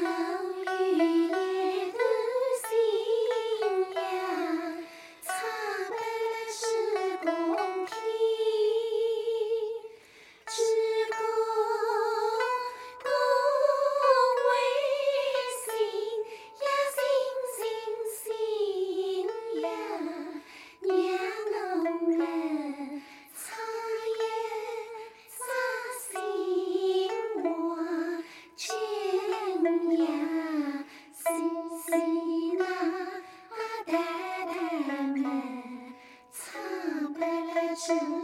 雨烈的信仰，擦白了是公平。只公为信呀，信呀，娘们擦心我全呀，信那太太们擦白了这。